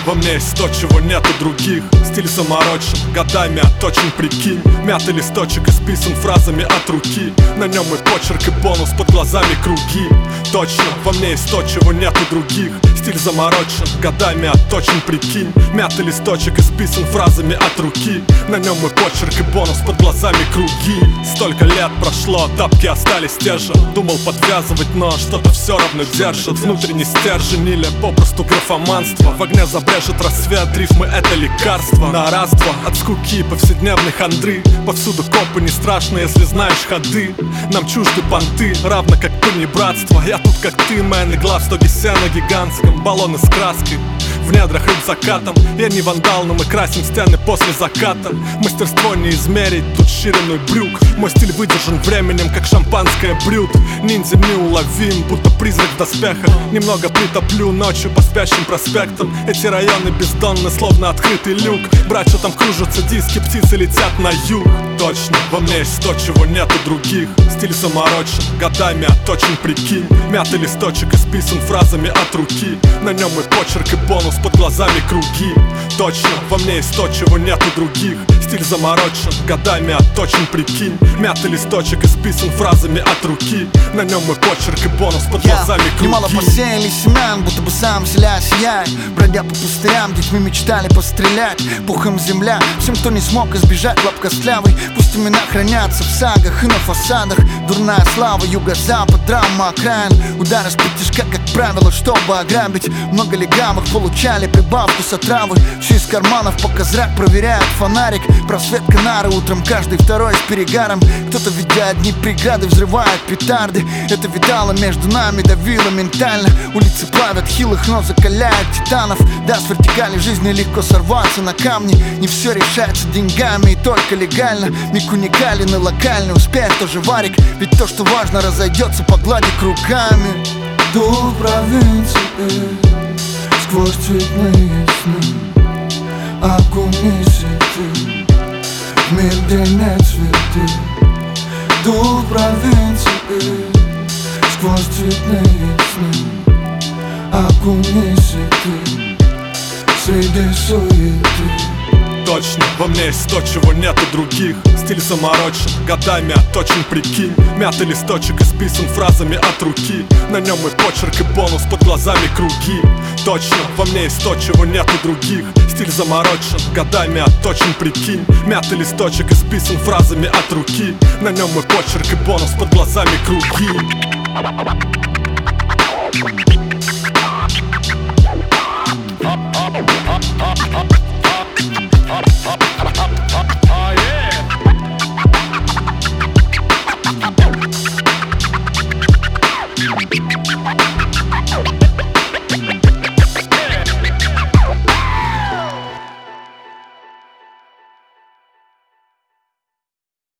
во мне есть то, чего нет у других. Стиль заморочен, годами отточен, прикинь. Мятый листочек исписан фразами от руки. На нем и почерк, и бонус, под глазами круги. Точно, во мне есть то, чего нет у других. Стиль заморочен, годами отточен, прикинь. Мятый листочек исписан фразами от руки. На нем и почерк, и бонус, под глазами круги. Столько лет прошло, тапки остались те же. Думал подвязывать, но что-то все равно держит. Внутренний стержень или попросту графоманство. В огне забрежет рассвет, рифмы это лекарство. На раз-два от скуки повседневной хандры. Повсюду копы, не страшно, если знаешь ходы. Нам чужды понты, равно как понебратство. Я тут как ты, мэн, игла в стоге сена гигантском. Баллоны с краской в недрах рыб закатом. Я не вандал, но мы красим стены после заката. Мастерство не измерить, тут шириной брюк. Мой стиль выдержан временем, как шампанское брют. Ниндзя неуловим, будто призрак в доспехах. Немного притоплю ночью по спящим проспектам. Эти районы бездонны, словно открытый люк. Брат, что там кружатся диски, птицы летят на юг. Точно, во мне есть то, чего нет у других. Стиль заморочен, годами отточен, прикинь. Мятый листочек исписан фразами от руки. На нем и почерк, и бонус, под глазами круги. Точно, во мне есть то, чего нет у других. Стиль заморочен, годами отточен, прикинь. Мятый листочек исписан фразами от руки. На нем и почерк, и бонус, под глазами круги. Немало посеяли семян, будто бы сам земля сияет. Бродя по пустырям, детьми мечтали пострелять. Пухом земля, всем, кто не смог избежать лап костлявый. Пусть имена хранятся в сагах и на фасадах. Дурная слава, юго-запад, драма окраин. Удары с тяжка, как правило, чтобы ограбить. Много легавых получали прибавку с отравы. Все из карманов, пока зрак проверяет фонарик. Просвет канары, утром каждый второй с перегаром. Кто-то, видя одни преграды, взрывает петарды. Это видало между нами, давило ментально. Улицы плавят хилых, но закаляют титанов. Да, с вертикали жизни легко сорваться на камни. Не все решается деньгами и только легально. Миг уникален и локальный успех тоже варик. Ведь то, что важно, разойдется по глади кругами. Дух провинции сквозь цветные сны. Окунись ты в мир, где нет цветы. Дух провинции сквозь цветные сны. Окунись ты среди суеты. Точно, во мне есть то, чего нет у других. Стиль заморочен, годами отточен, прикинь. Мятый листочек исписан фразами от руки. На нем и почерк, и бонус, под глазами круги. Точно, во мне есть то, чего нет у других. Стиль заморочен, годами отточен, прикинь. Мятый листочек исписан фразами от руки. На нем и почерк, и бонус, под глазами круги.